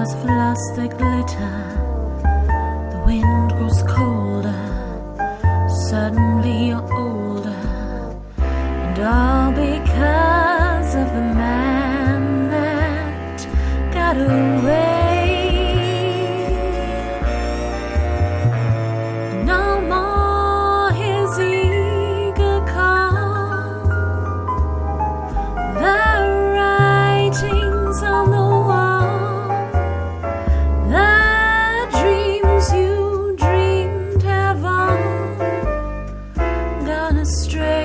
have lost their glitter. The wind grows colder. Suddenly you're older. And all because of the man that got away. No more his eager call. The writings on the wall. The dreams you dreamed have all gone astray.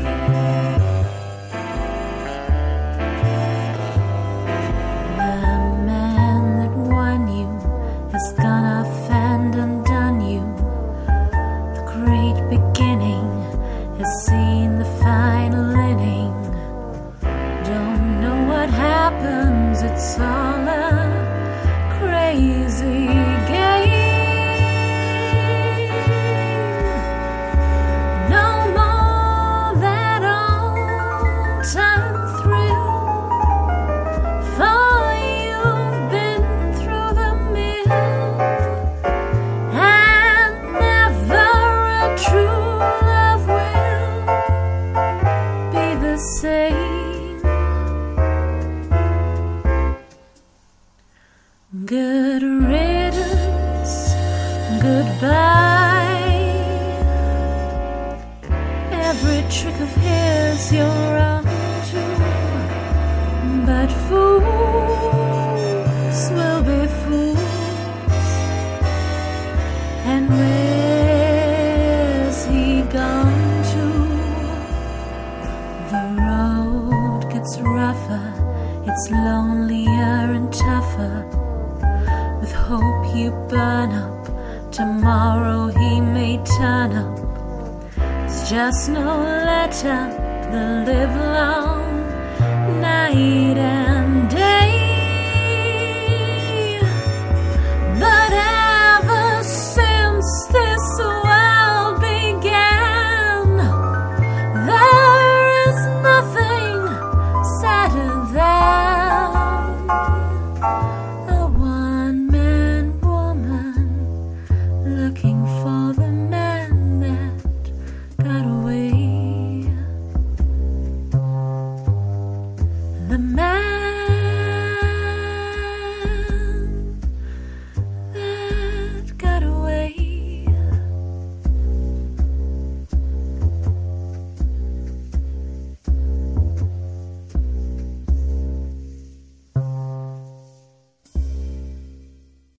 Has gone off and undone you. The great beginning has seen the final inning. Don't know what happens, it's all a crazy game. No more that old-time thrill, for you've been through the mill. Same. Good riddance, goodbye. Every trick of his you're on to, but fools will be fools. And where's he gone to? The road gets rougher, it's lonelier and tougher. With hope you burn up, tomorrow he may turn up. It's just no let up the livelong night.